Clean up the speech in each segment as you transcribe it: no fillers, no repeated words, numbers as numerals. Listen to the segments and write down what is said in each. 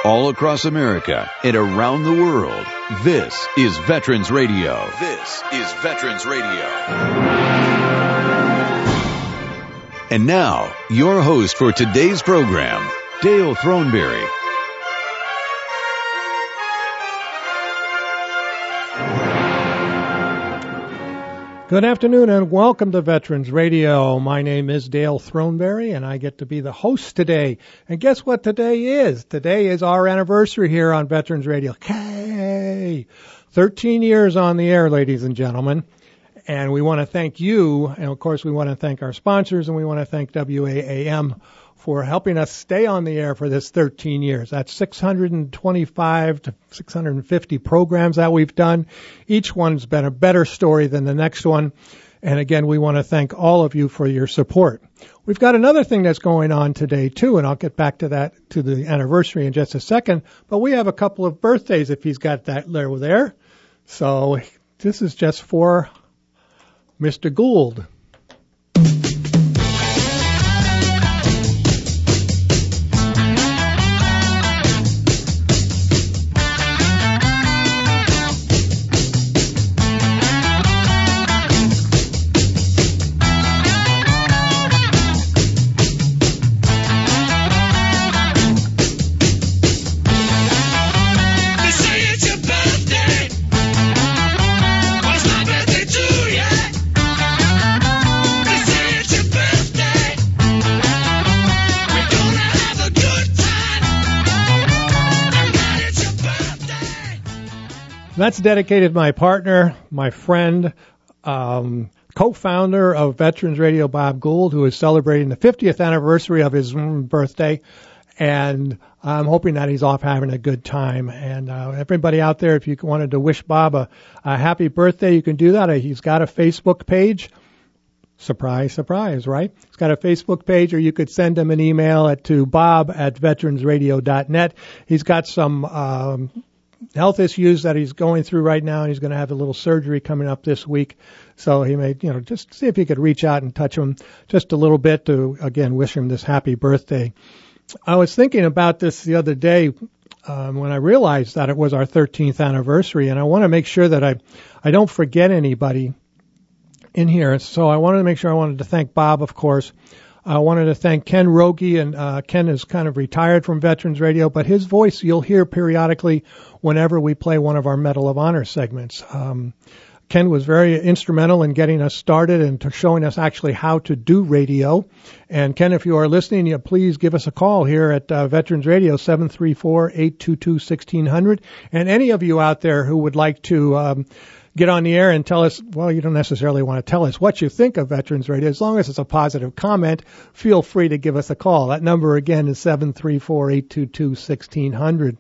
all across America and around the world. This is Veterans Radio. This is Veterans Radio. And now, your host for today's program, Dale Throneberry. Good afternoon and welcome to Veterans Radio. My name is Dale Throneberry and I get to be the host today. And guess what today is? Today is our anniversary here on Veterans Radio. 13 years on the air, ladies and gentlemen. And we want to thank you. And of course, we want to thank our sponsors and we want to thank WAAM for helping us stay on the air for this 13 years. That's 625 to 650 programs that we've done. Each one's been a better story than the next one. And again, we want to thank all of you for your support. We've got another thing that's going on today, too, and I'll get back to that, to the anniversary in just a second. But we have a couple of birthdays, if he's got that there. So this is just for Mr. Gould. That's dedicated to my partner, my friend, co-founder of Veterans Radio, Bob Gould, who is celebrating the 50th anniversary of his birthday. And I'm hoping that he's off having a good time. And everybody out there, if you wanted to wish Bob a happy birthday, you can do that. He's got a Facebook page. Surprise, surprise, right? He's got a Facebook page, or you could send him an email to bob@veteransradio.net. He's got some health issues that he's going through right now, and he's going to have a little surgery coming up this week. So he may, just see if you could reach out and touch him just a little bit to, again, wish him this happy birthday. I was thinking about this the other day when I realized that it was our 13th anniversary, and I want to make sure that I don't forget anybody in here. So I wanted to make sure I wanted to thank Bob, of course. I wanted to thank Ken Rogie, and Ken is kind of retired from Veterans Radio, but his voice you'll hear periodically whenever we play one of our Medal of Honor segments. Ken was very instrumental in getting us started and showing us actually how to do radio. And Ken, if you are listening, please give us a call here at Veterans Radio, 734-822-1600. And any of you out there who would like to get on the air and tell us, well, you don't necessarily want to tell us what you think of Veterans Radio. As long as it's a positive comment, feel free to give us a call. That number, again, is 734-822-1600.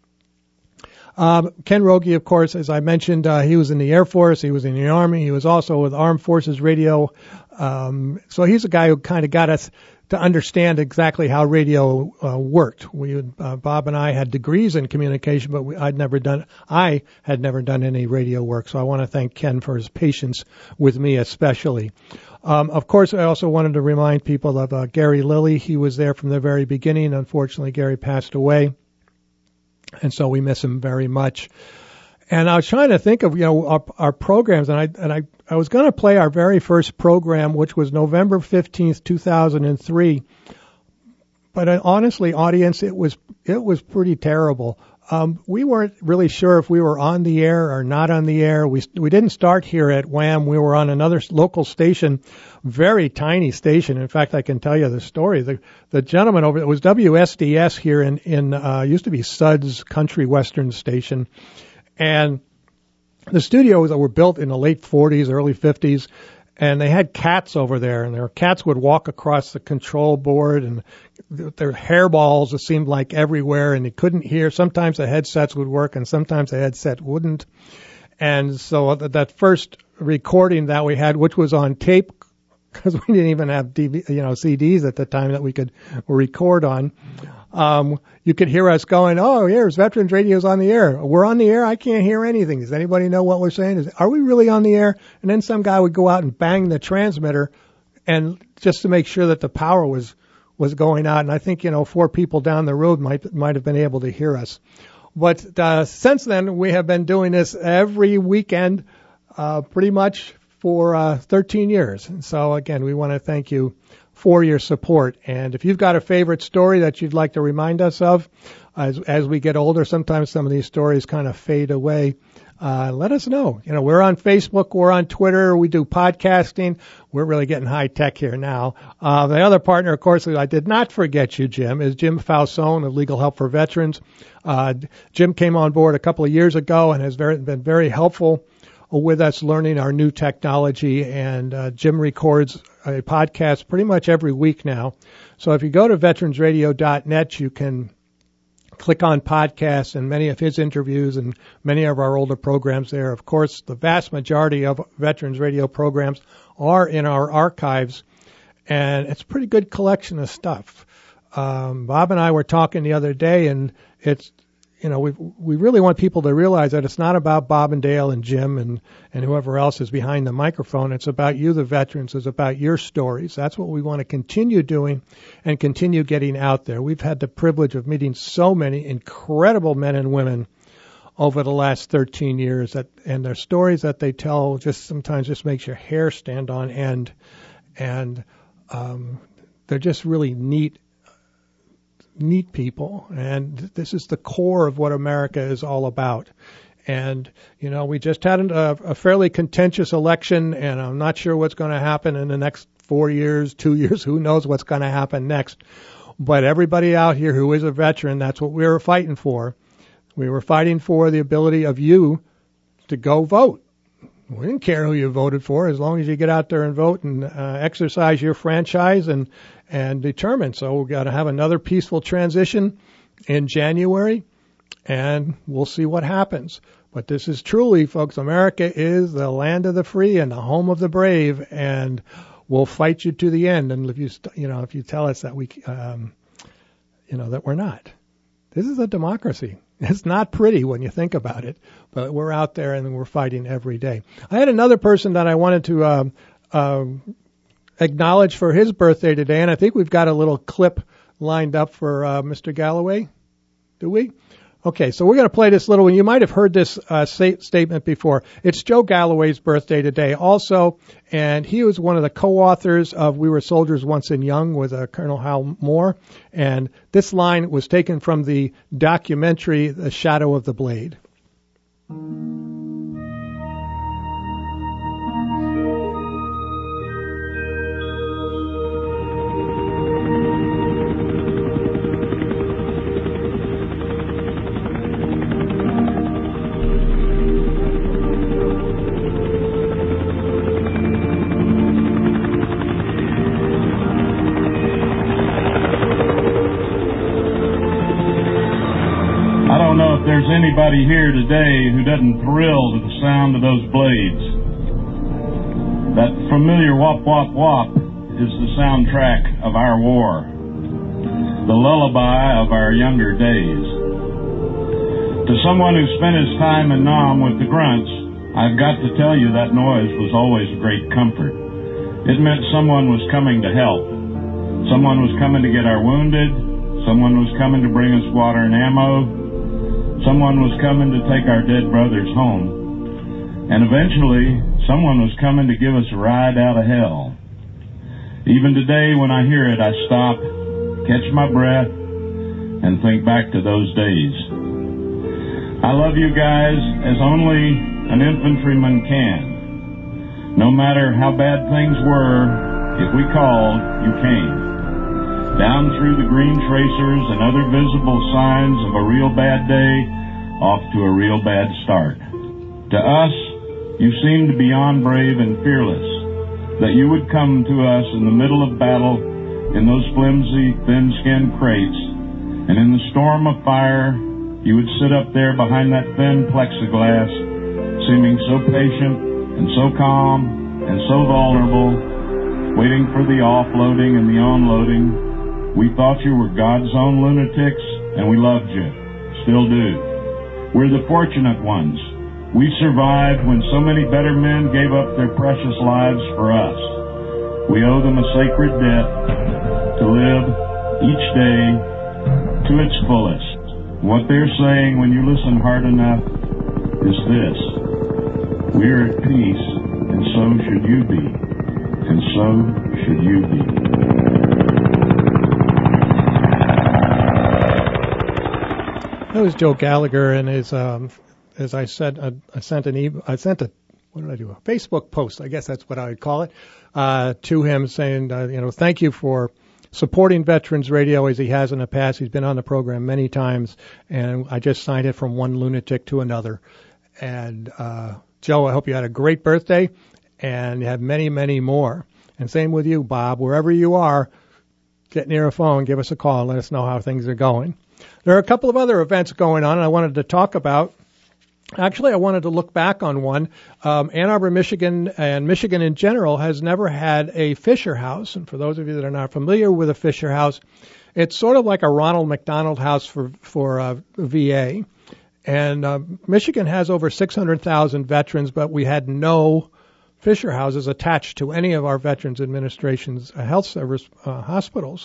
Ken Rogie, of course, as I mentioned, he was in the Air Force. He was in the Army. He was also with Armed Forces Radio. So he's a guy who kind of got us to understand exactly how radio worked. Bob and I had degrees in communication, but I had never done any radio work. So I want to thank Ken for his patience with me, especially. Of course, I also wanted to remind people of Gary Lilly. He was there from the very beginning. Unfortunately, Gary passed away, and so we miss him very much. And I was trying to think of our programs, and I was going to play our very first program, which was November 15th, 2003. But honestly, audience, it was pretty terrible. We weren't really sure if we were on the air or not on the air. We didn't start here at WHAM. We were on another local station, very tiny station. In fact, I can tell you the story. The gentleman over, it was WSDS here in used to be Suds Country Western Station. And the studios that were built in the late 40s, early 50s, and they had cats over there, and their cats would walk across the control board, and their hairballs, it seemed like, everywhere, and they couldn't hear. Sometimes the headsets would work, and sometimes the headset wouldn't. And so that first recording that we had, which was on tape, because we didn't even have CDs at the time that we could record on. You could hear us going, "Oh, here's Veterans Radio's on the air. We're on the air. I can't hear anything. Does anybody know what we're saying? Are we really on the air?" And then some guy would go out and bang the transmitter, and just to make sure that the power was was going out, and I think 4 people down the road might have been able to hear us. But since then, we have been doing this every weekend, pretty much for 13 years. And so again, we want to thank you for your support. And if you've got a favorite story that you'd like to remind us of, as we get older, sometimes some of these stories kind of fade away. Let us know. We're on Facebook, we're on Twitter, we do podcasting. We're really getting high tech here now. The other partner, of course, I did not forget you, Jim, is Jim Falzone of Legal Help for Veterans. Jim came on board a couple of years ago and has been very helpful with us learning our new technology. And Jim records a podcast pretty much every week now. So if you go to veteransradio.net, you can click on podcasts and many of his interviews and many of our older programs there. Of course, the vast majority of Veterans Radio programs are in our archives, and it's a pretty good collection of stuff. Bob and I were talking the other day, and it's, we really want people to realize that it's not about Bob and Dale and Jim and whoever else is behind the microphone. It's about you, the veterans. It's about your stories. That's what we want to continue doing and continue getting out there. We've had the privilege of meeting so many incredible men and women over the last 13 years, and their stories that they tell just sometimes just makes your hair stand on end. And they're just really neat people, and this is the core of what America is all about. And we just had a fairly contentious election, and I'm not sure what's going to happen in the next 4 years, 2 years, who knows what's going to happen next. But everybody out here who is a veteran, that's what we were fighting for. We were fighting for the ability of you to go vote. We didn't care who you voted for, as long as you get out there and vote and exercise your franchise and determine. So we've got to have another peaceful transition in January, and we'll see what happens. But this is truly, folks, America is the land of the free and the home of the brave, and we'll fight you to the end. And if you tell us that that we're not, this is a democracy. It's not pretty when you think about it, but we're out there and we're fighting every day. I had another person that I wanted to acknowledge for his birthday today, and I think we've got a little clip lined up for Mr. Galloway. Do we? Okay, so we're going to play this little one. You might have heard this statement before. It's Joe Galloway's birthday today also, and he was one of the co-authors of We Were Soldiers Once and Young with Colonel Hal Moore, and this line was taken from the documentary The Shadow of the Blade. There's anybody here today who doesn't thrill to the sound of those blades. That familiar whop, whop, whop is the soundtrack of our war, the lullaby of our younger days. To someone who spent his time in Nam with the grunts, I've got to tell you that noise was always a great comfort. It meant someone was coming to help. Someone was coming to get our wounded. Someone was coming to bring us water and ammo. Someone was coming to take our dead brothers home. And eventually, someone was coming to give us a ride out of hell. Even today, when I hear it, I stop, catch my breath, and think back to those days. I love you guys as only an infantryman can. No matter how bad things were, if we called, you came. Down through the green tracers and other visible signs of a real bad day, off to a real bad start. To us, you seemed beyond brave and fearless, that you would come to us in the middle of battle in those flimsy, thin-skinned crates, and in the storm of fire, you would sit up there behind that thin plexiglass, seeming so patient and so calm and so vulnerable, waiting for the offloading and the onloading. We thought you were God's own lunatics, and we loved you. Still do. We're the fortunate ones. We survived when so many better men gave up their precious lives for us. We owe them a sacred debt to live each day to its fullest. What they're saying when you listen hard enough is this: we're at peace, and so should you be, and so should you be. That was Joe Gallagher, and his, as I said, I sent a Facebook post, I guess that's what I would call it, to him saying, thank you for supporting Veterans Radio as he has in the past. He's been on the program many times, and I just signed it from one lunatic to another. And Joe, I hope you had a great birthday, and you have many, many more. And same with you, Bob. Wherever you are, get near a phone, give us a call, and let us know how things are going. There are a couple of other events going on I wanted to talk about. Actually, I wanted to look back on one. Ann Arbor, Michigan, and Michigan in general has never had a Fisher House. And for those of you that are not familiar with a Fisher House, it's sort of like a Ronald McDonald House for VA. And Michigan has over 600,000 veterans, but we had no Fisher Houses attached to any of our Veterans Administration's health service hospitals.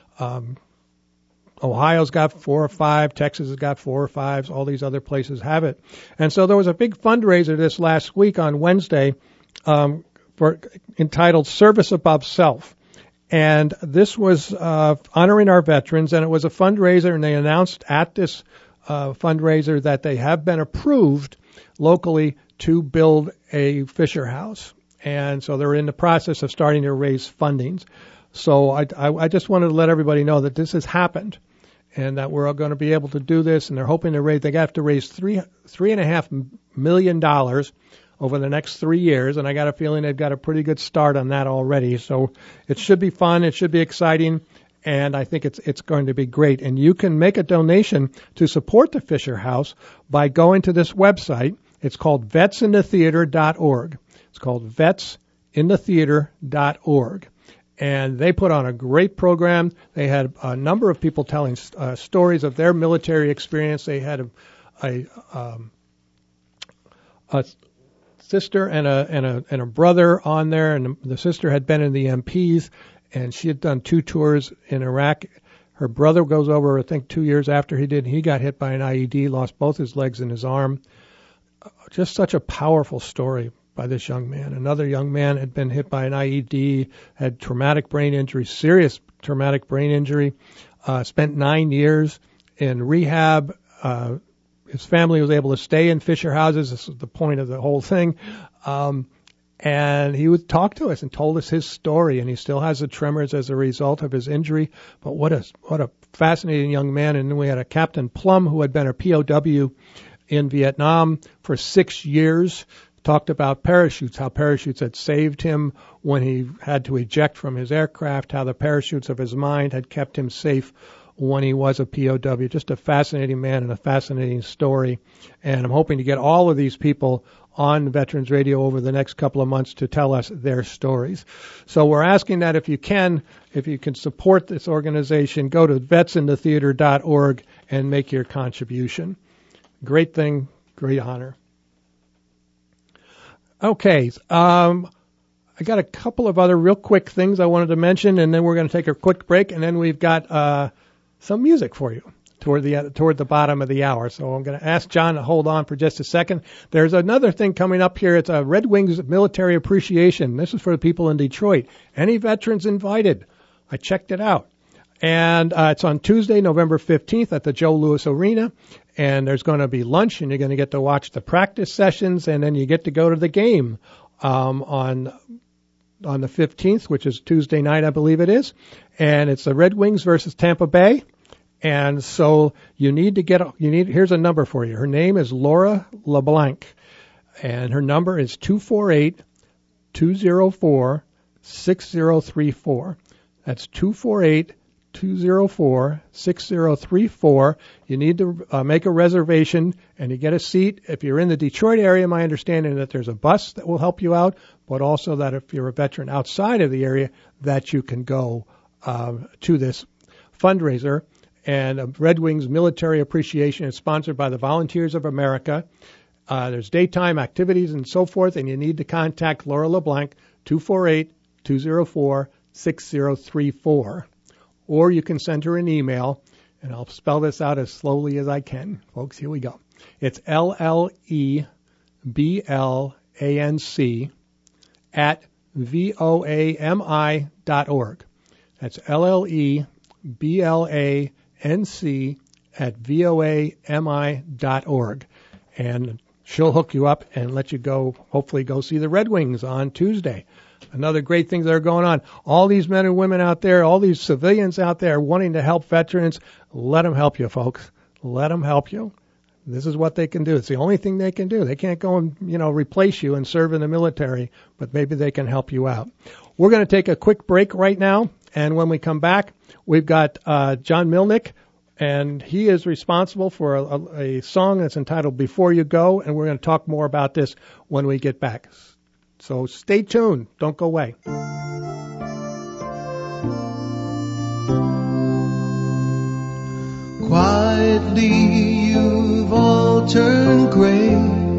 Ohio's got 4 or 5, Texas has got 4 or 5, all these other places have it. And so there was a big fundraiser this last week on Wednesday entitled Service Above Self. And this was honoring our veterans, and it was a fundraiser, and they announced at this fundraiser that they have been approved locally to build a Fisher House. And so they're in the process of starting to raise fundings. So I just wanted to let everybody know that this has happened and that we're going to be able to do this. And they're hoping to raise, they have to raise $3.5 million over the next 3 years. And I got a feeling they've got a pretty good start on that already. So it should be fun. It should be exciting. And I think it's going to be great. And you can make a donation to support the Fisher House by going to this website. It's called vetsinthetheater.org. It's called vetsinthetheater.org. And they put on a great program. They had a number of people telling stories of their military experience. They had a sister and a brother on there, and the sister had been in the MPs, and she had done 2 tours in Iraq. Her brother goes over, I think, 2 years after he did. He got hit by an IED, lost both his legs and his arm. Just such a powerful story by this young man. Another young man had been hit by an IED, had traumatic brain injury, serious traumatic brain injury, spent 9 years in rehab. His family was able to stay in Fisher Houses. This is the point of the whole thing. And he would talk to us and told us his story, and he still has the tremors as a result of his injury. But what a fascinating young man. And then we had a Captain Plum who had been a POW in Vietnam for 6 years. Talked about parachutes, how parachutes had saved him when he had to eject from his aircraft, how the parachutes of his mind had kept him safe when he was a POW. Just a fascinating man and a fascinating story. And I'm hoping to get all of these people on Veterans Radio over the next couple of months to tell us their stories. So we're asking that if you can support this organization, go to vetsinthetheater.org and make your contribution. Great thing, great honor. Okay, I got a couple of other real quick things I wanted to mention, and then we're going to take a quick break, and then we've got some music for you toward the bottom of the hour. So I'm going to ask John to hold on for just a second. There's another thing coming up here. It's a Red Wings Military Appreciation. This is for the people in Detroit. Any veterans invited? I checked it out. And it's on Tuesday, November 15th at the Joe Louis Arena. And there's going to be lunch, and you're going to get to watch the practice sessions, and then you get to go to the game on the 15th, which is Tuesday night, I believe it is. And it's the Red Wings versus Tampa Bay. And so here's a number for you. Her name is Laura LeBlanc, and her number is 248-204-6034. That's 248-204-6034. You need to make a reservation, and you get a seat. If you're in the Detroit area, my understanding is that there's a bus that will help you out, but also that if you're a veteran outside of the area, that you can go to this fundraiser. And Red Wings Military Appreciation is sponsored by the Volunteers of America. There's daytime activities and so forth, and you need to contact Laura LeBlanc, 248-204-6034. or you can send her an email, and I'll spell this out as slowly as I can. Folks, here we go. It's LLEBLANC at voami.org. That's LLEBLANC at voami.org. And she'll hook you up and let you go, hopefully go see the Red Wings on Tuesday. Another great thing that are going on. All these men and women out there, all these civilians out there wanting to help veterans, let them help you, folks. Let them help you. This is what they can do. It's the only thing they can do. They can't go and, replace you and serve in the military, but maybe they can help you out. We're going to take a quick break right now, and when we come back, we've got John Milnick, and he is responsible for a song that's entitled Before You Go, and we're going to talk more about this when we get back. So stay tuned. Don't go away. Quietly you've all turned gray.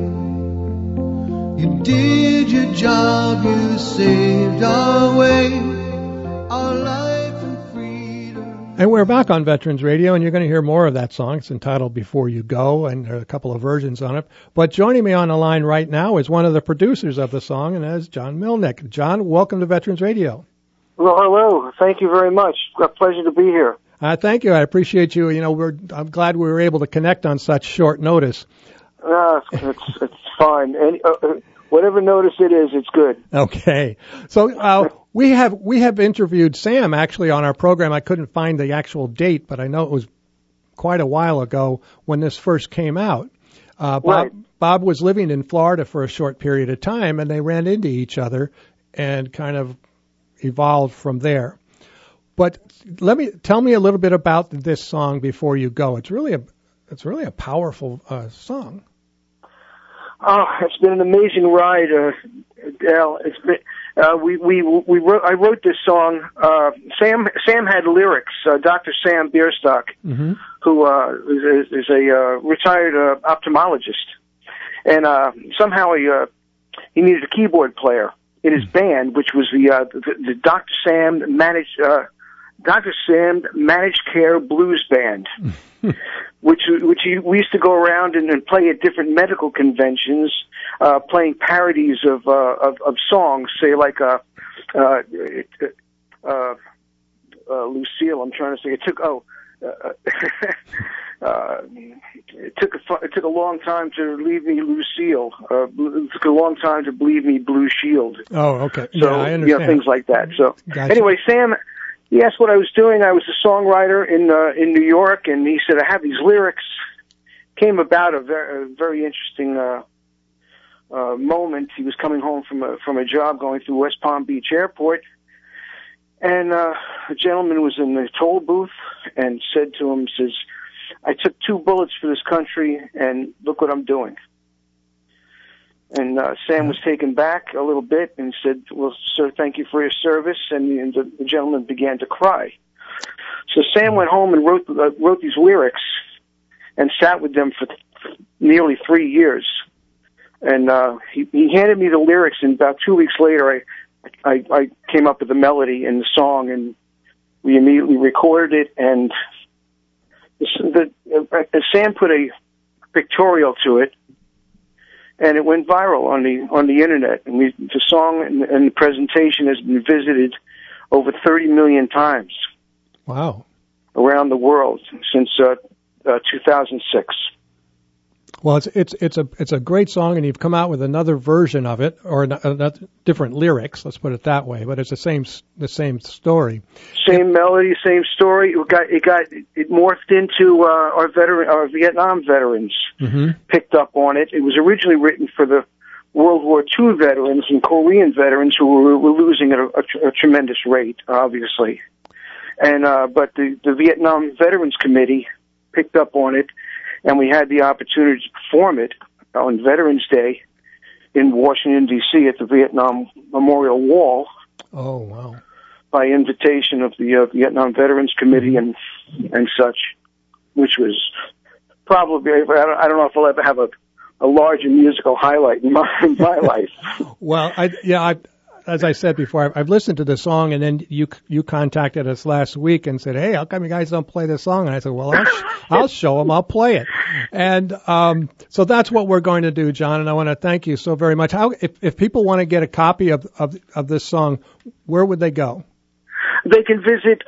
You did your job, you saved our way, our life and freedom. And we're back on Veterans Radio, and you're going to hear more of that song. It's entitled Before You Go, and there are a couple of versions on it. But joining me on the line right now is one of the producers of the song, and that is John Milnick. John, welcome to Veterans Radio. Well, hello. Thank you very much. A pleasure to be here. Thank you. I appreciate you. I'm glad we were able to connect on such short notice. It's fine. Whatever notice it is, it's good. Okay. So we have interviewed Sam actually on our program. I couldn't find the actual date, but I know it was quite a while ago when this first came out. Right. Bob was living in Florida for a short period of time, and they ran into each other and kind of evolved from there. But tell me a little bit about this song Before You Go. It's really a powerful song. Oh, it's been an amazing ride, Dale. It's been I wrote this song. Sam had lyrics. Dr. Sam Bierstock, mm-hmm. who is a retired ophthalmologist, and somehow he needed a keyboard player in his band, which was the Dr. Sam Managed Care Blues Band, which we used to go around and play at different medical conventions, playing parodies of songs, say like Lucille. I'm trying to say it took it took a long time to leave me Lucille. It took a long time to believe me Blue Shield. Oh, okay. So I understand. things like that. So Gotcha. Anyway, Sam. He asked what I was doing. I was a songwriter in New York, and he said I have these lyrics. Came about a very interesting moment. He was coming home from a job going through West Palm Beach Airport, and a gentleman was in the toll booth and said to him, says, "I took 2 bullets for this country, and look what I'm doing." And Sam was taken back a little bit and said, "Well, sir, thank you for your service." And the gentleman began to cry. So Sam went home and wrote these lyrics and sat with them for nearly 3 years. And he handed me the lyrics, and about 2 weeks later, I came up with the melody and the song, and we immediately recorded it. And Sam put a pictorial to it, and it went viral on the internet. And the song and the presentation has been visited over 30 million times. Wow! Around the world since 2006. Well, it's a great song, and you've come out with another version of it, or different lyrics. Let's put it that way. But it's the same story. Same melody, same story. It morphed into our Vietnam veterans mm-hmm. picked up on it. It was originally written for the World War II veterans and Korean veterans who were losing at a tremendous rate, obviously. And but the Vietnam Veterans Committee picked up on it, and we had the opportunity to perform it on Veterans Day in Washington, D.C. at the Vietnam Memorial Wall. Oh, wow. By invitation of the Vietnam Veterans Committee and such, which was probably, I don't know if I'll ever have a larger musical highlight in my life. Well, as I said before, I've listened to the song, and then you contacted us last week and said, "Hey, how come you guys don't play this song?" And I said, "Well, I'll show them. I'll play it." And so that's what we're going to do, John. And I want to thank you so very much. If people want to get a copy of this song, where would they go? They can visit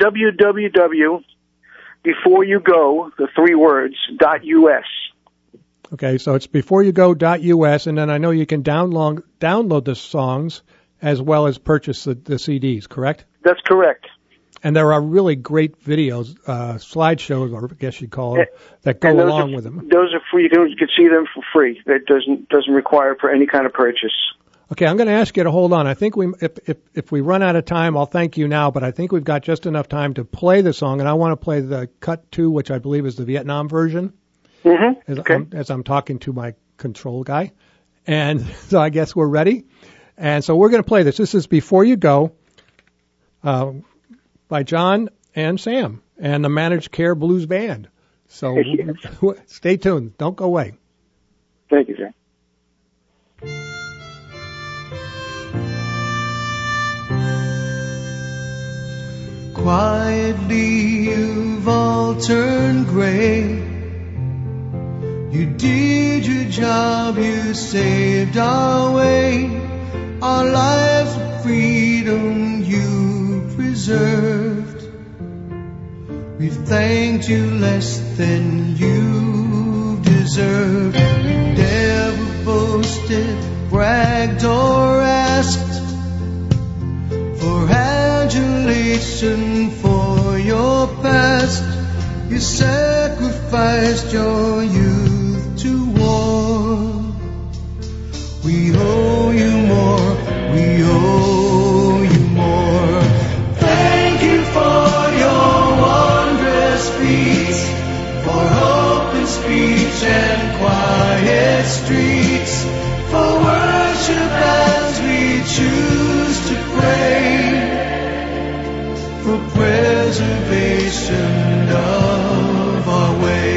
www.beforeyougo.us. Okay, so it's beforeyougo.us, and then I know you can download the songs as well as purchase the CDs, correct? That's correct. And there are really great videos, slideshows, or I guess you'd call them, that go along with them. Those are free. You can see them for free. That doesn't require for any kind of purchase. Okay, I'm going to ask you to hold on. I think if we run out of time, I'll thank you now, but I think we've got just enough time to play the song, and I want to play the cut 2, which I believe is the Vietnam version. Mm-hmm. Okay. As I'm talking to my control guy. And so I guess we're ready. And so we're going to play this. This is Before You Go by John and Sam and the Managed Care Blues Band. So stay tuned. Don't go away. Thank you, sir. Quietly you've all turned gray. You did your job, you saved our way. Our lives of freedom you preserved. We've thanked you less than you deserved. You never boasted, bragged or asked for adulation for your past. You sacrificed your youth to war. We owe you more, we owe you more. Thank you for your wondrous feats, for hope and speech and quiet streets, for worship as we choose to pray, for preservation of our way.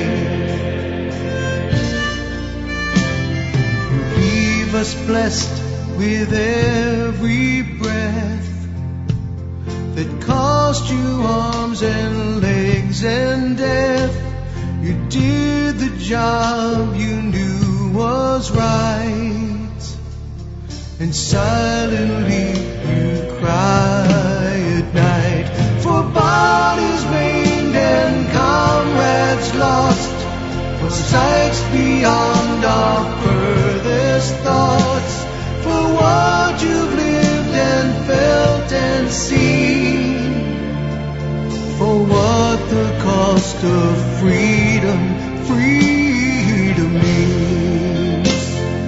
Leave us blessed with every breath that cost you arms and legs and death. You did the job you knew was right, and silently you cry at night for bodies maimed and comrades lost, for sights beyond our furthest thoughts, for what you've lived and felt and seen, for what the cost of freedom means.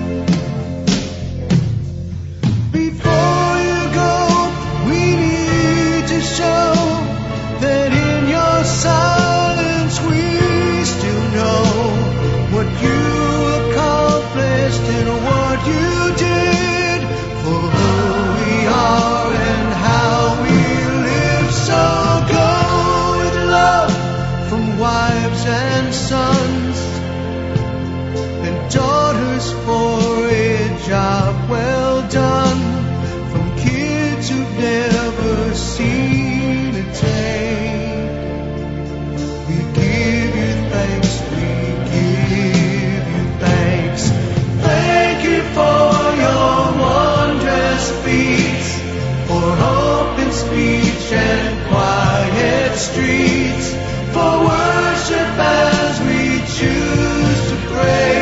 Before you go, we need to show that in your silence we still know what you accomplished and what you did, for who we are and how we live. So go with love from wives and sons and daughters for a job well done, from kids who've never seen a tank. We give you thanks, we give you thanks. Thank you for your wondrous feats, for hope and speech and quiet streets, for worship as we choose to pray,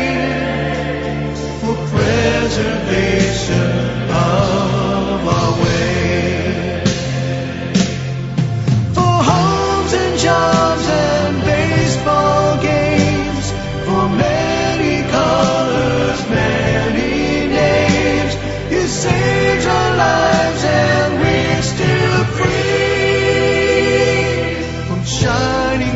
for preservation of our way, for homes and jobs and baseball games, for many colors, many names. You saved our lives and we're still free, from shining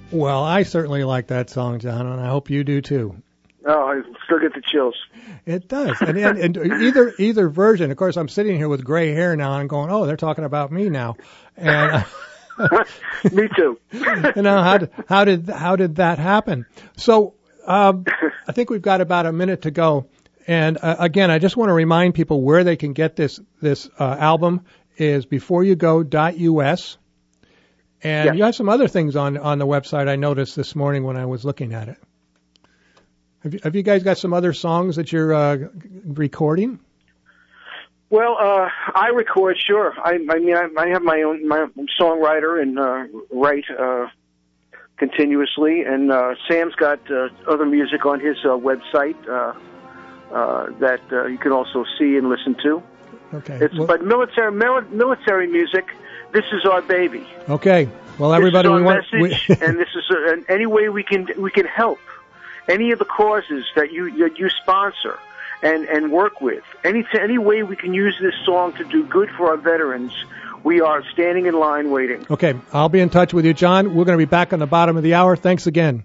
Well, I certainly like that song, John, and I hope you do too. Oh, I still get the chills. It does, and either version. Of course, I'm sitting here with gray hair now, and going, "Oh, they're talking about me now," and Me too. you know how did that happen? So I think we've got about a minute to go, and again, I just want to remind people where they can get this album is beforeyougo.us, and Yes. you have some other things on the website. I noticed this morning when I was looking at it. Have you guys got some other songs that you're recording? Well, I record, sure. I have my own songwriter and write continuously, and Sam's got other music on his website that you can also see and listen to. Okay. But military music. This is our baby. Okay. Well, everybody, this is our we want message, and this is any way we can help. Any of the causes that you sponsor and work with, any way we can use this song to do good for our veterans, we are standing in line waiting. Okay, I'll be in touch with you, John. We're going to be back on the bottom of the hour. Thanks again.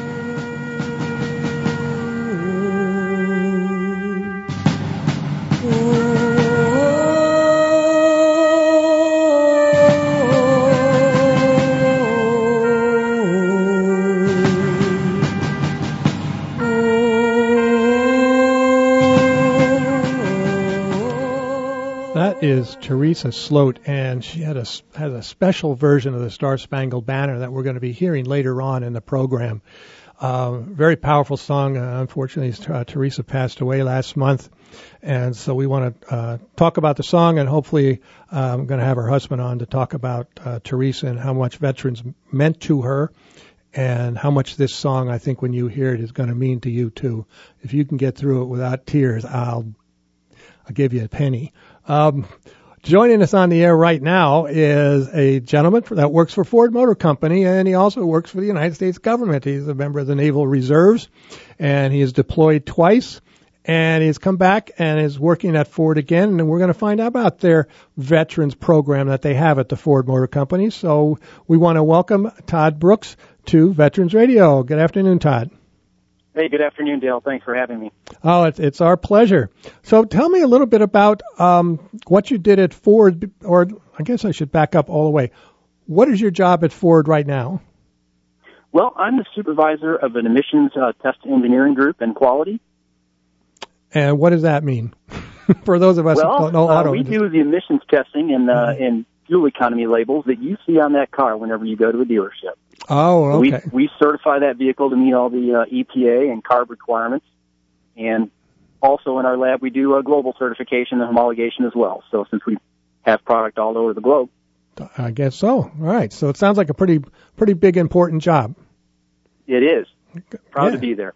Is Teresa Sloat, and she has a special version of the Star Spangled Banner that we're going to be hearing later on in the program. Very powerful song. Unfortunately, Teresa passed away last month, and so we want to talk about the song, and hopefully I'm going to have her husband on to talk about Teresa and how much veterans meant to her, and how much this song, I think, when you hear it, is going to mean to you too. If you can get through it without tears, I'll give you a penny. Joining us on the air right now is a gentleman that works for Ford Motor Company, and he also works for the United States government. He's a member of the Naval Reserves, and he is deployed twice, and he's come back and is working at Ford again, and we're going to find out about their veterans program that they have at the Ford Motor Company. So we want to welcome Todd Brooks to Veterans Radio. Good afternoon, Todd. Hey, good afternoon, Dale. Thanks for having me. Oh, it's our pleasure. So tell me a little bit about what you did at Ford, or I guess I should back up all the way. What is your job at Ford right now? Well, I'm the supervisor of an emissions test engineering group and quality. And what does that mean for those of us who don't know auto? We do the emissions testing and fuel economy labels that you see on that car whenever you go to a dealership. Oh, okay. We certify that vehicle to meet all the EPA and CARB requirements, and also in our lab we do a global certification and homologation as well. So since we have product all over the globe, I guess so. All right. So it sounds like a pretty big, important job. It is. Proud to be there.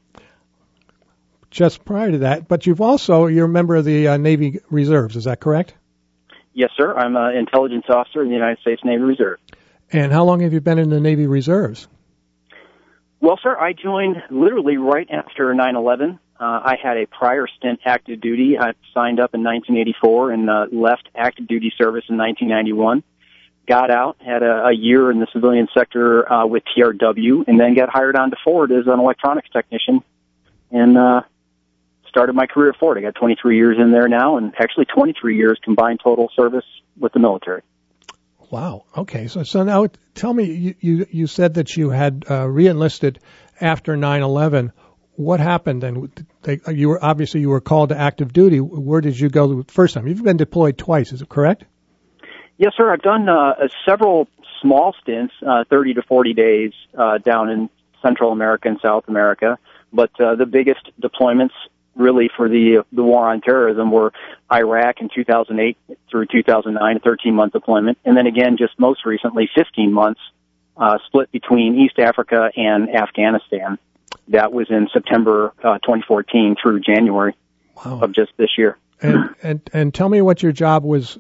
Just prior to that, but you're a member of the Navy Reserves. Is that correct? Yes, sir. I'm an intelligence officer in the United States Navy Reserve. And how long have you been in the Navy Reserves? Well, sir, I joined literally right after 9/11. I had a prior stint active duty. I signed up in 1984 and left active duty service in 1991. Got out, had a year in the civilian sector with TRW, and then got hired on to Ford as an electronics technician, and started my career at Ford. I got 23 years in there now, and actually 23 years combined total service with the military. Wow. Okay. So now tell me, you said that you had re-enlisted after 9/11. What happened then? You were called to active duty. Where did you go the first time? You've been deployed twice. Is it correct? Yes, sir. I've done several small stints, 30 to 40 days down in Central America and South America. But the biggest deployments really for the war on terrorism were Iraq in 2008 through 2009, a 13-month deployment. And then again, just most recently, 15 months split between East Africa and Afghanistan. That was in September 2014 through January of just this year. And tell me what your job was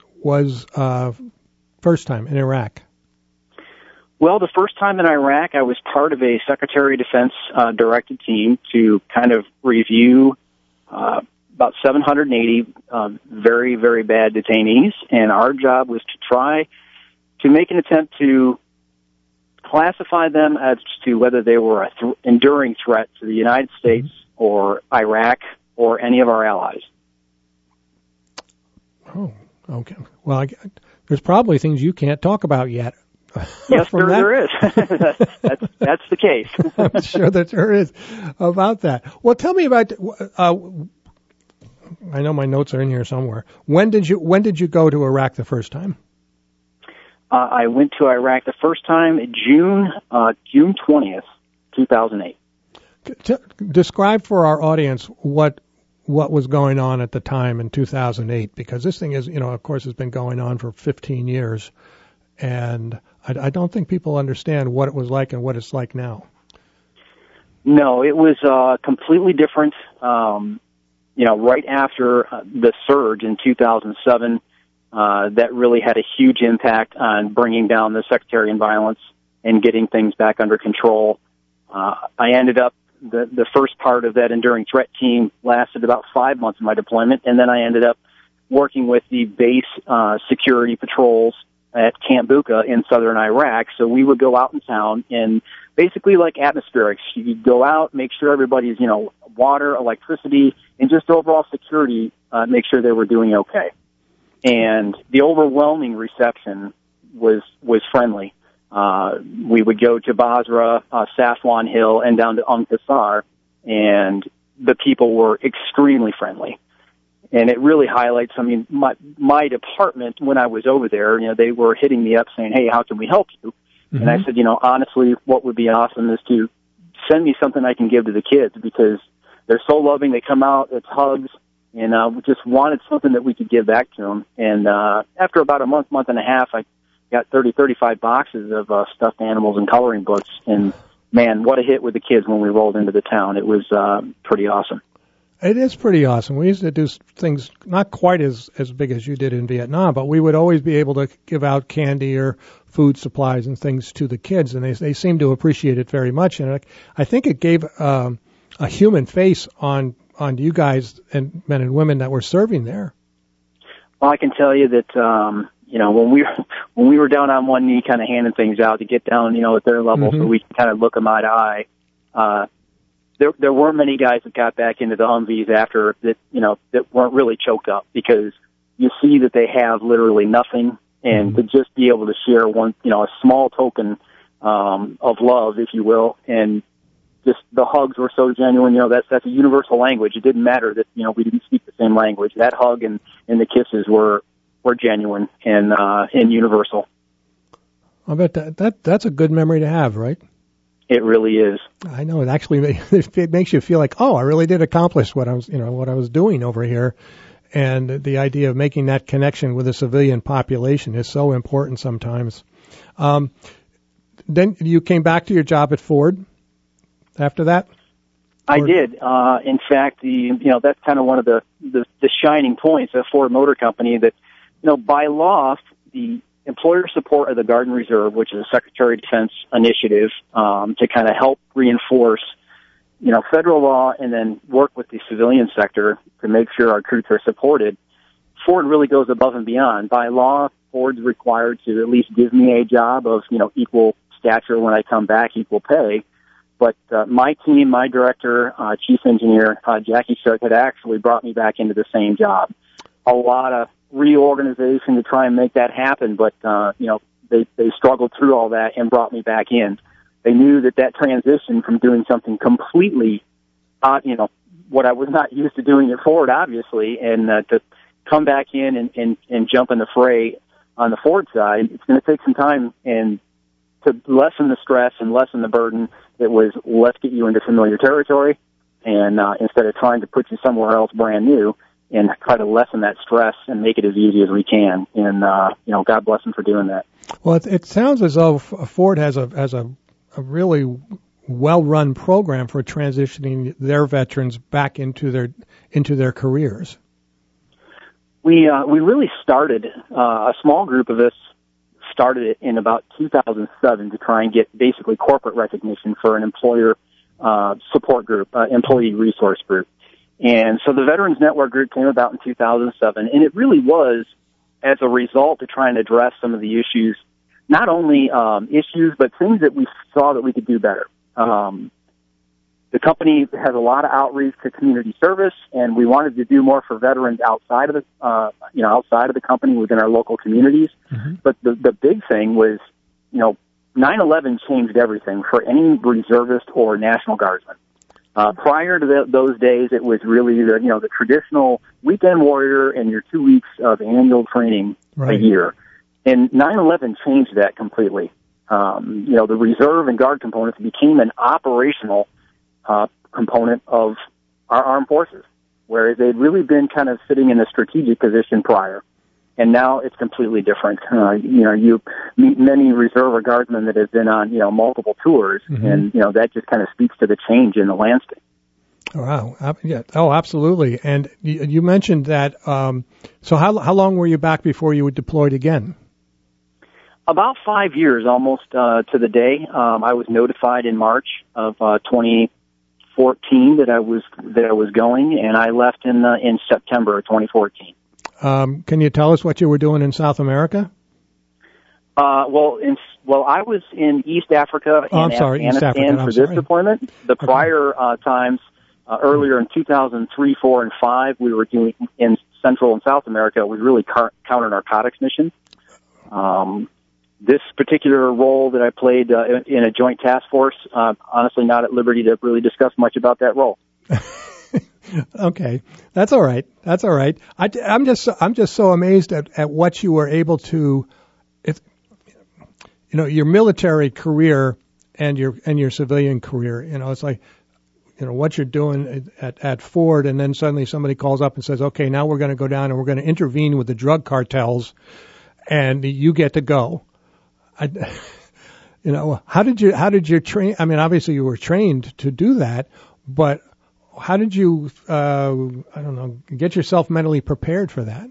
first time in Iraq. Well, the first time in Iraq, I was part of a Secretary of Defense directed team to kind of review about 780 very, very bad detainees, and our job was to try to make an attempt to classify them as to whether they were an enduring threat to the United States or Iraq or any of our allies. Oh, okay. Well, there's probably things you can't talk about yet. Yes, there is. That's the case. I'm sure that there is about that. Well, tell me about. I know my notes are in here somewhere. When did you go to Iraq the first time? I went to Iraq the first time June 20th, 2008. Describe for our audience what was going on at the time in 2008, because this thing is, of course, has been going on for 15 years, and I don't think people understand what it was like and what it's like now. No, it was completely different. Right after the surge in 2007, that really had a huge impact on bringing down the sectarian violence and getting things back under control. I ended up, the first part of that enduring threat team lasted about 5 months of my deployment, and then I ended up working with the base security patrols at Camp Bucca in southern Iraq. So we would go out in town and basically like atmospherics. You'd go out, make sure everybody's, water, electricity, and just overall security, make sure they were doing okay. And the overwhelming reception was friendly. We would go to Basra, Safwan Hill, and down to Qasar, and the people were extremely friendly. And it really highlights, my department, when I was over there, they were hitting me up saying, hey, how can we help you? Mm-hmm. And I said, honestly, what would be awesome is to send me something I can give to the kids, because they're so loving. They come out, it's hugs, and we just wanted something that we could give back to them. And after about a month and a half, I got 35 boxes of stuffed animals and coloring books. And, man, what a hit with the kids when we rolled into the town. It was pretty awesome. It is pretty awesome. We used to do things not quite as big as you did in Vietnam, but we would always be able to give out candy or food supplies and things to the kids, and they seemed to appreciate it very much. And I think it gave a human face on you guys and men and women that were serving there. Well, I can tell you that when we were down on one knee, kind of handing things out to get down, at their level, so we can kind of look them eye to eye. There weren't many guys that got back into the Humvees after that, that weren't really choked up, because you see that they have literally nothing, and to just be able to share one, a small token of love, if you will, and just the hugs were so genuine. That's a universal language. It didn't matter that we didn't speak the same language. That hug and the kisses were genuine and universal. I bet that's a good memory to have, right? It really is. I know. It actually it makes you feel like, oh, I really did accomplish what I was doing over here. And the idea of making that connection with the civilian population is so important sometimes. Then you came back to your job at Ford after that? I did. In fact, that's kind of one of the shining points of Ford Motor Company, that, by law, the employer support of the Guard and Reserve, which is a Secretary of Defense initiative, to kind of help reinforce, federal law and then work with the civilian sector to make sure our troops are supported. Ford really goes above and beyond. By law, Ford's required to at least give me a job of, equal stature when I come back, equal pay. But my team, my director, chief engineer, Jackie Shark, had actually brought me back into the same job. A lot of reorganization to try and make that happen, but they struggled through all that and brought me back in. They knew that transition from doing something completely, what I was not used to doing at Ford, obviously, and to come back in and jump in the fray on the Ford side, it's going to take some time, and to lessen the stress and lessen the burden, it was, let's get you into familiar territory, and instead of trying to put you somewhere else brand new, and try to lessen that stress and make it as easy as we can. And, God bless them for doing that. Well, it sounds as though Ford has a really well-run program for transitioning their veterans back into their careers. We really started, a small group of us started it in about 2007 to try and get basically corporate recognition for an employer support group, employee resource group. And so the Veterans Network Group came about in 2007, and it really was as a result of trying to address some of the issues not only issues, but things that we saw that we could do better. The company has a lot of outreach to community service, and we wanted to do more for veterans outside of the, outside of the company within our local communities. Mm-hmm. But the big thing was, 9/11 changed everything for any reservist or National Guardsman. Prior to those days, it was really the traditional weekend warrior and your 2 weeks of annual training a year. And 9/11 changed that completely. The reserve and guard components became an operational component of our armed forces, whereas they'd really been kind of sitting in a strategic position prior. And now it's completely different. You meet many reserve or guardsmen that have been on, multiple tours, mm-hmm. and, that just kind of speaks to the change in the landscape. Wow. Yeah. Oh, absolutely. And you mentioned that, so how long were you back before you were deployed again? About 5 years, almost to the day. I was notified in March of 2014 that I was going, and I left in September of 2014. Can you tell us what you were doing in South America? I was in East Africa and Afghanistan for this deployment. The prior times, earlier in 2003, 4, and 5, we were doing in Central and South America. We really counter-narcotics missions. This particular role that I played in a joint task force, honestly, not at liberty to really discuss much about that role. Okay, that's all right. That's all right. I'm just so amazed at what you were able to, your military career and your civilian career. It's like, what you're doing at Ford, and then suddenly somebody calls up and says, okay, now we're going to go down and we're going to intervene with the drug cartels, and you get to go. How did you train? I mean, obviously you were trained to do that, but how did you, get yourself mentally prepared for that?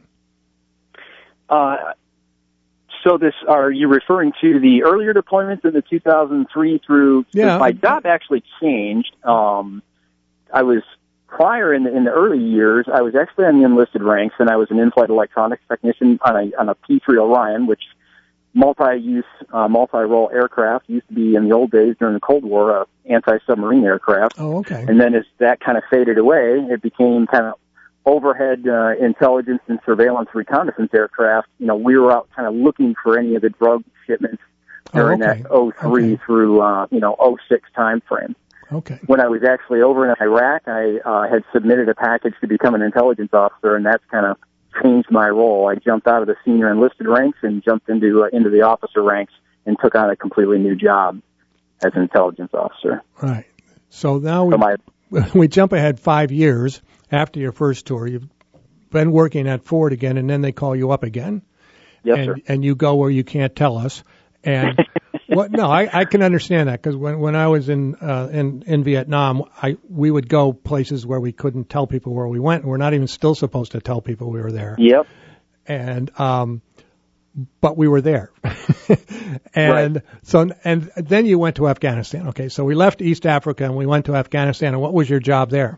Are you referring to the earlier deployments in the 2003 through? Yeah. My job actually changed. I was prior in the early years. I was actually on the enlisted ranks, and I was an in-flight electronics technician on a P-3 Orion, which multi-use, multi-role aircraft. Used to be in the old days during the Cold War, anti-submarine aircraft. Oh, okay. And then as that kind of faded away, it became kind of overhead intelligence and surveillance reconnaissance aircraft. We were out kind of looking for any of the drug shipments during that 03 through 06 time frame. Okay. When I was actually over in Iraq, I had submitted a package to become an intelligence officer, and that's kind of changed my role. I jumped out of the senior enlisted ranks and jumped into the officer ranks and took on a completely new job as an intelligence officer. Right. So now we jump ahead 5 years after your first tour. You've been working at Ford again, and then they call you up again. Yes, sir. And you go where you can't tell us. And I can understand that, because when I was in Vietnam, we would go places where we couldn't tell people where we went, and we're not even still supposed to tell people we were there. Yep. And but we were there. And right. So then you went to Afghanistan. Okay, so we left East Africa and we went to Afghanistan. And what was your job there?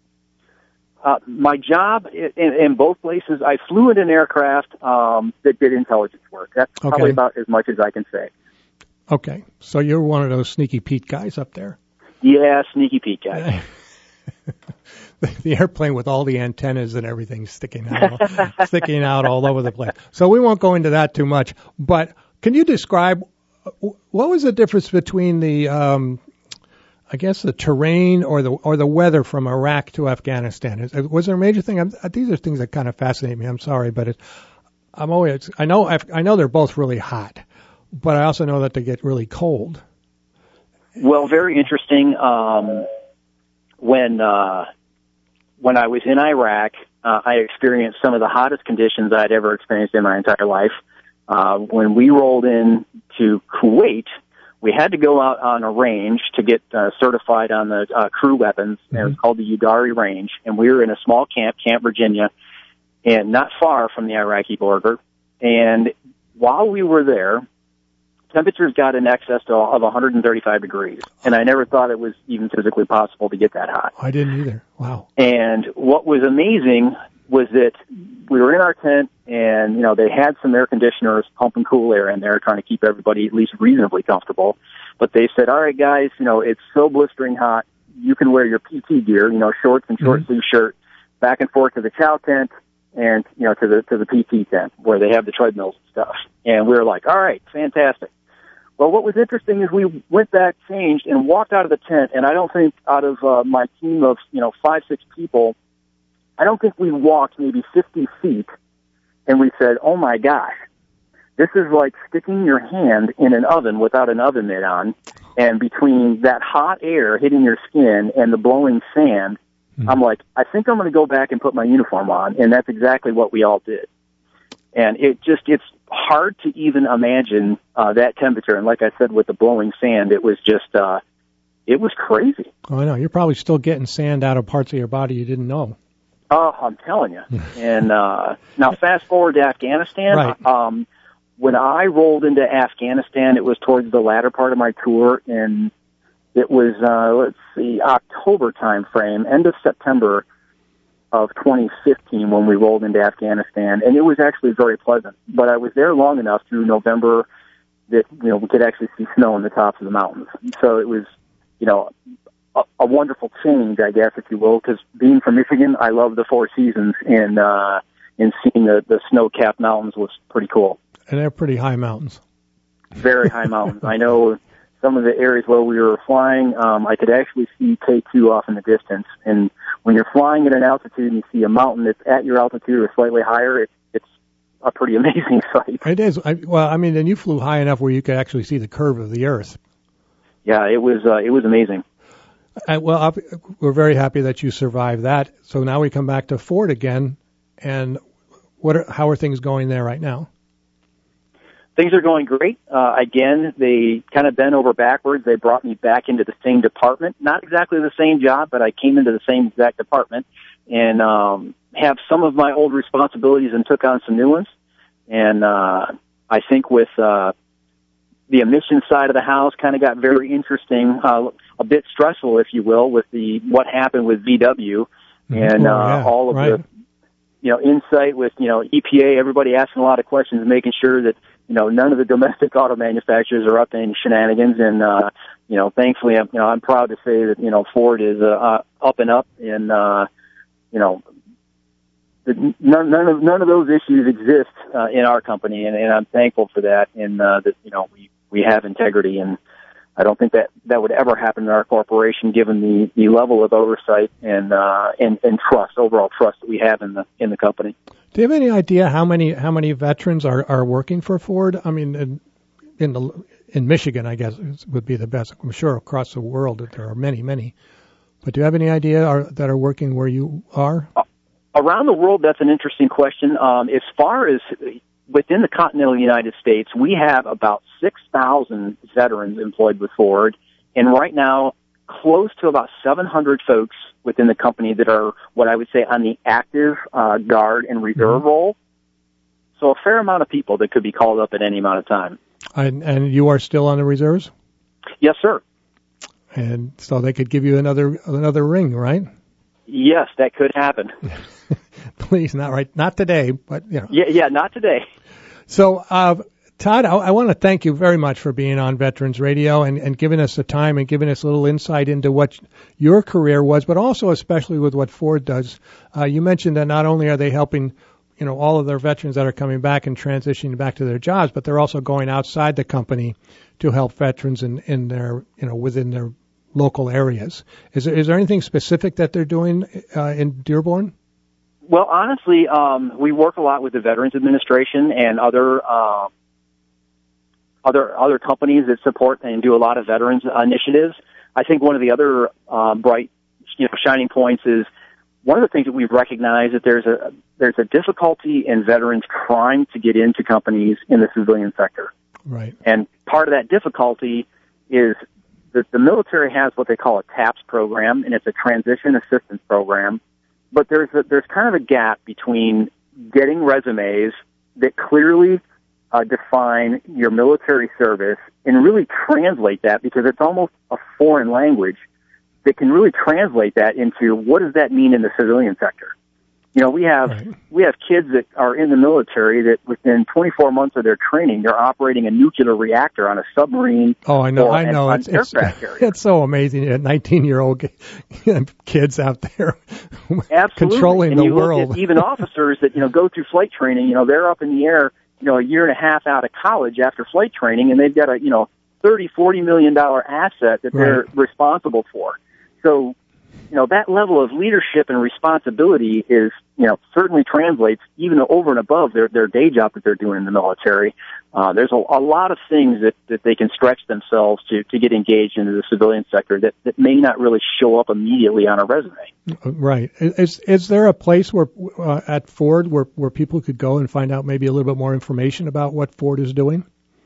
My job in both places, I flew in an aircraft that did intelligence work. That's probably about as much as I can say. Okay, so you're one of those Sneaky Pete guys up there. Yeah, Sneaky Pete guy. The airplane with all the antennas and everything sticking out all over the place. So we won't go into that too much. But can you describe what was the difference between the the terrain or the weather from Iraq to Afghanistan? Was there a major thing? These are things that kind of fascinate me. I'm sorry, but I know they're both really hot, but I also know that they get really cold. Well, very interesting. When I was in Iraq, I experienced some of the hottest conditions I'd ever experienced in my entire life. When we rolled in to Kuwait, we had to go out on a range to get certified on the crew weapons. Mm-hmm. It was called the Udairi Range, and we were in a small camp, Camp Virginia, and not far from the Iraqi border. And while we were there, temperatures got in excess of 135 degrees, and I never thought it was even physically possible to get that hot. I didn't either. Wow. And what was amazing was that we were in our tent, and, they had some air conditioners pumping cool air in there, trying to keep everybody at least reasonably comfortable. But they said, all right, guys, it's so blistering hot, you can wear your PT gear, shorts and short sleeve shirt, back and forth to the chow tent and, to the PT tent where they have the treadmills and stuff. And we were like, all right, fantastic. Well, what was interesting is we went back, changed, and walked out of the tent, and I don't think out of my team of, 5, 6 people, I don't think we walked maybe 50 feet, and we said, oh, my gosh, this is like sticking your hand in an oven without an oven mitt on, and between that hot air hitting your skin and the blowing sand, I'm like, I think I'm going to go back and put my uniform on, and that's exactly what we all did. And it's hard to even imagine that temperature. And like I said, with the blowing sand, it was just, it was crazy. Oh, I know. You're probably still getting sand out of parts of your body you didn't know. Oh, I'm telling you. And now fast forward to Afghanistan. Right. When I rolled into Afghanistan, it was towards the latter part of my tour, and it was, October time frame, end of September of 2015 when we rolled into Afghanistan, and it was actually very pleasant. But I was there long enough through November that, we could actually see snow on the tops of the mountains. So it was, a wonderful change, I guess, if you will, because being from Michigan, I love the Four Seasons, and seeing the snow-capped mountains was pretty cool. And they're pretty high mountains. Very high mountains. I know some of the areas where we were flying, I could actually see K2 off in the distance. And when you're flying at an altitude and you see a mountain that's at your altitude or slightly higher, it's a pretty amazing sight. It is. And you flew high enough where you could actually see the curve of the Earth. Yeah, it was amazing. We're very happy that you survived that. So now we come back to Ford again, and how are things going there right now? Things are going great. Again, they kind of bent over backwards. They brought me back into the same department. Not exactly the same job, but I came into the same exact department and have some of my old responsibilities and took on some new ones. And I think with the emissions side of the house kind of got very interesting, a bit stressful, if you will, with what happened with VW and all of the insight with EPA. Everybody asking a lot of questions, making sure that none of the domestic auto manufacturers are up to any shenanigans. And thankfully, I'm proud to say that Ford is up and up, and none of those issues exist in our company, and I'm thankful for that. And that we have integrity, and I don't think that would ever happen in our corporation, given the level of oversight and trust, overall trust that we have in the company. Do you have any idea how many veterans are working for Ford? I mean, in Michigan, I guess would be the best. I'm sure across the world that there are many. But do you have any idea that are working where you are? Around the world, that's an interesting question. As far as within the continental United States, we have about 6,000 veterans employed with Ford, and right now, close to about 700 folks within the company that are what I would say on the active guard and reserve role. So a fair amount of people that could be called up at any amount of time. And you are still on the reserves? Yes, sir. And so they could give you another ring, right? Yes, that could happen. Please, not today, but Yeah, not today. So, Todd, I want to thank you very much for being on Veterans Radio and giving us the time and giving us a little insight into what your career was, but also especially with what Ford does. You mentioned that not only are they helping, all of their veterans that are coming back and transitioning back to their jobs, but they're also going outside the company to help veterans in their, within their local areas. Is there anything specific that they're doing in Dearborn? Well, honestly, we work a lot with the Veterans Administration and other companies that support and do a lot of veterans initiatives. I think one of the other bright, shining points is one of the things that we've recognized that there's a difficulty in veterans trying to get into companies in the civilian sector. Right. And part of that difficulty is that the military has what they call a TAPS program, and it's a transition assistance program. But there's kind of a gap between getting resumes that clearly define your military service and really translate that, because it's almost a foreign language that can really translate that into what does that mean in the civilian sector. You know, we have kids that are in the military that within 24 months of their training, they're operating a nuclear reactor on a submarine. Oh, I know. It's so amazing. 19-year-old kids out there controlling the world. Look at even officers that, go through flight training, they're up in the air, a year and a half out of college after flight training, and they've got a, $30, $40 million asset that they're responsible for. So, that level of leadership and responsibility is, certainly translates even over and above their day job that they're doing in the military. There's a lot of things that they can stretch themselves to get engaged into the civilian sector that may not really show up immediately on a resume. Right. Is there a place where at Ford where people could go and find out maybe a little bit more information about what Ford is doing?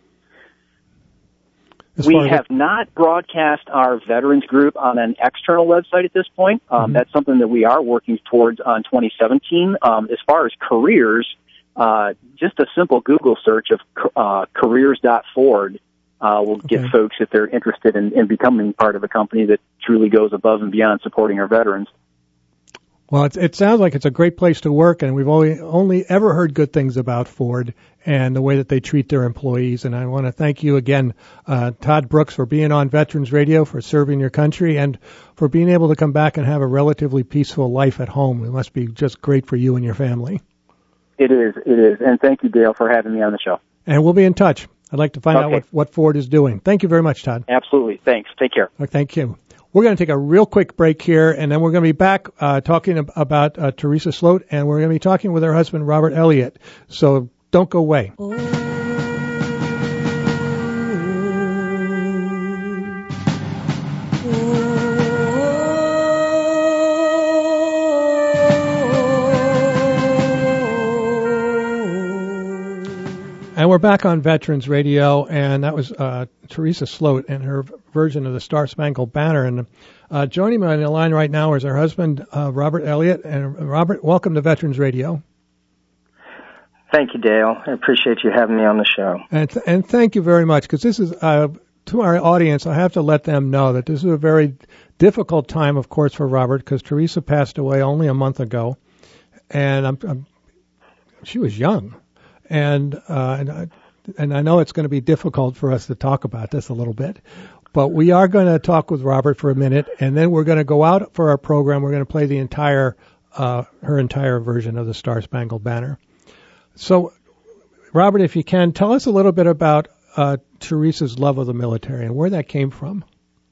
We have not broadcast our veterans group on an external website at this point. That's something that we are working towards on 2017. As far as careers, just a simple Google search of careers.ford will get folks if they're interested in becoming part of a company that truly goes above and beyond supporting our veterans. Well, it sounds like it's a great place to work, and we've only ever heard good things about Ford and the way that they treat their employees. And I want to thank you again, Todd Brooks, for being on Veterans Radio, for serving your country, and for being able to come back and have a relatively peaceful life at home. It must be just great for you and your family. It is. And thank you, Dale, for having me on the show. And we'll be in touch. I'd like to find out what Ford is doing. Thank you very much, Todd. Absolutely. Thanks. Take care. Thank you. We're going to take a real quick break here, and then we're going to be back talking about Teresa Sloat, and we're going to be talking with her husband, Robert Elliott. So don't go away. And we're back on Veterans Radio, and that was Teresa Sloat and her version of the Star Spangled Banner. And joining me on the line right now is her husband, Robert Elliott. And Robert, welcome to Veterans Radio. Thank you, Dale. I appreciate you having me on the show. And thank you very much, because this is, to our audience, I have to let them know that this is a very difficult time, of course, for Robert, because Teresa passed away only a month ago, and she was young. And I know it's going to be difficult for us to talk about this a little bit, but we are going to talk with Robert for a minute, and then we're going to go out for our program. We're going to play the her entire version of the Star Spangled Banner. So, Robert, if you can, tell us a little bit about Teresa's love of the military and where that came from.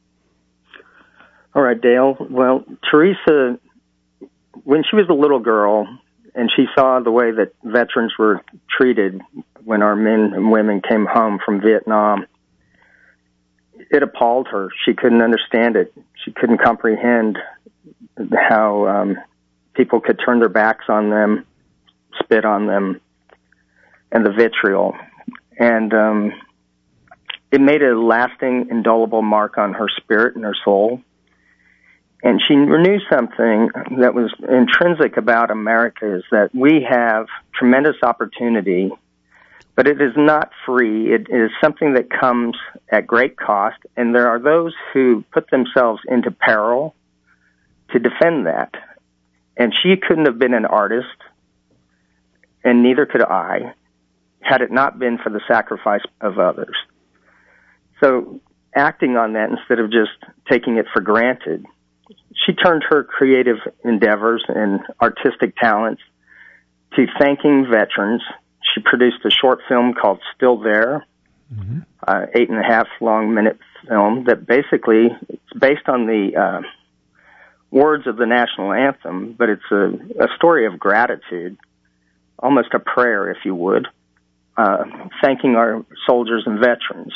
All right, Dale. Well, Teresa, when she was a little girl, and she saw the way that veterans were treated when our men and women came home from Vietnam, it appalled her. She couldn't understand it. She couldn't comprehend how people could turn their backs on them, spit on them, and the vitriol. And it made a lasting, indelible mark on her spirit and her soul. And she knew something that was intrinsic about America, is that we have tremendous opportunity, but it is not free. It is something that comes at great cost, and there are those who put themselves into peril to defend that. And she couldn't have been an artist, and neither could I, had it not been for the sacrifice of others. So acting on that instead of just taking it for granted, she turned her creative endeavors and artistic talents to thanking veterans. She produced a short film called Still There, 8.5 long minute film that basically it's based on the words of the national anthem, but it's a story of gratitude, almost a prayer, if you would, thanking our soldiers and veterans.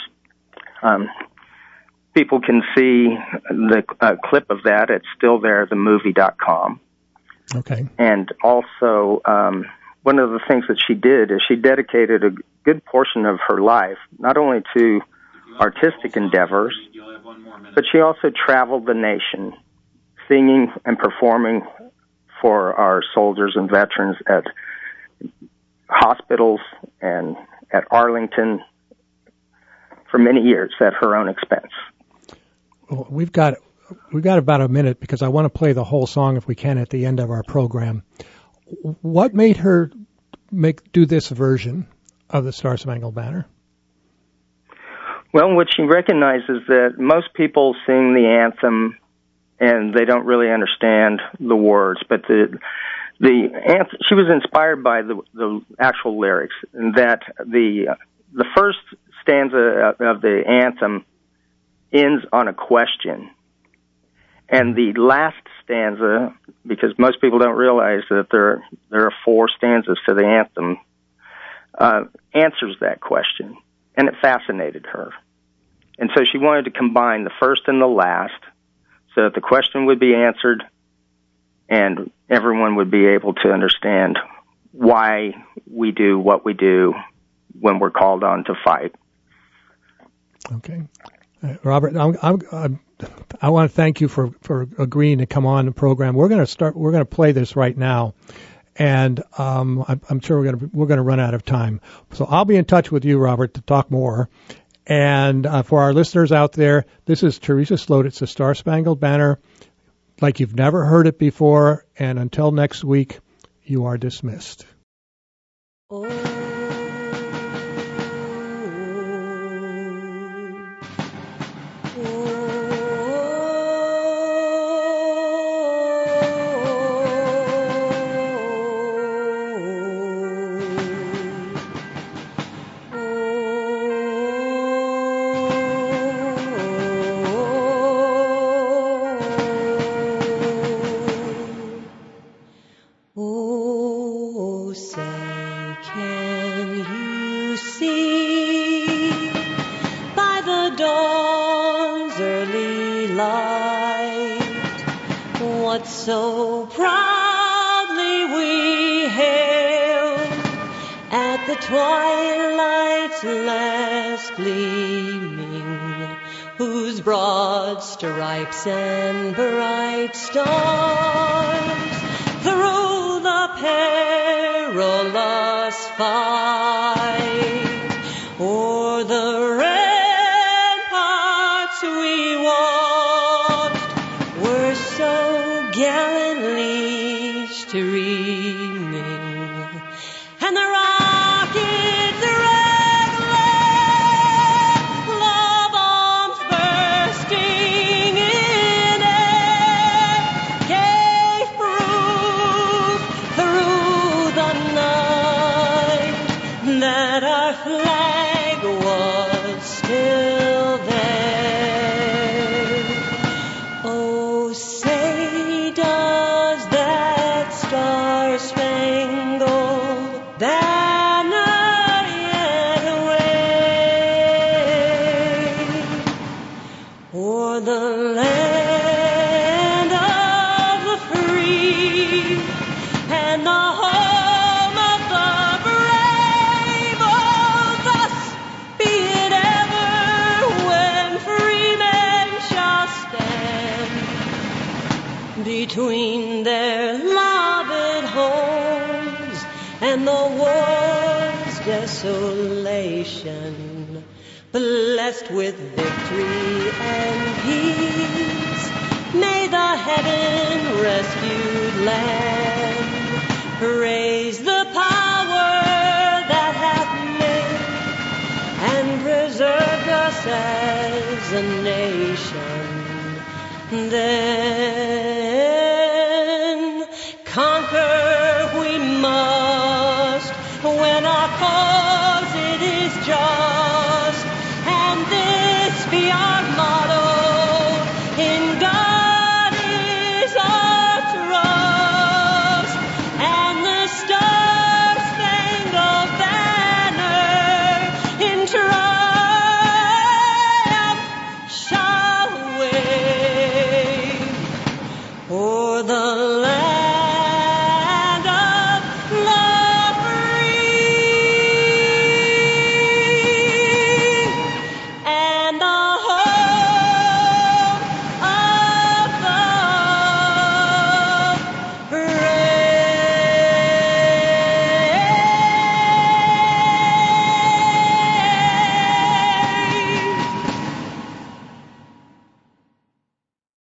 People can see the clip of that at stilltherethemovie.com. Okay. And also, one of the things that she did is she dedicated a good portion of her life not only to artistic endeavors, but she also traveled the nation, singing and performing for our soldiers and veterans at hospitals and at Arlington for many years at her own expense. Well, we've got about a minute because I want to play the whole song if we can at the end of our program. what made her do this version of the Star Spangled Banner? Well, what she recognizes that most people sing the anthem and they don't really understand the words, but the anthem, she was inspired by the actual lyrics, and that the first stanza of the anthem ends on a question, and the last stanza, because most people don't realize that there are 4 stanzas to the anthem, answers that question, and it fascinated her. And so she wanted to combine the first and the last so that the question would be answered and everyone would be able to understand why we do what we do when we're called on to fight. Okay. Robert, I want to thank you for agreeing to come on the program. We're going to play this right now. And I'm sure we're going to run out of time. So I'll be in touch with you, Robert, to talk more. And for our listeners out there, this is Teresa Sloat. It's the Star Spangled Banner, like you've never heard it before. And until next week, you are dismissed. So proudly we hailed at the twilight's last gleaming, whose broad stripes and bright stars through the perilous fight o'er the ramparts we watched were so gallantly streaming, and the rocket's red glare, the bombs bursting in air, gave proof through the night that our flag was still there. Oh, say does that star-spangled banner yet wave o'er the land of the free and the home of the brave? Oh, thus be it ever when free men shall stand between their loved homes and the war's desolation, blessed with victory and peace. May the heaven-rescued land praise the power that hath made and preserved us as a nation. Then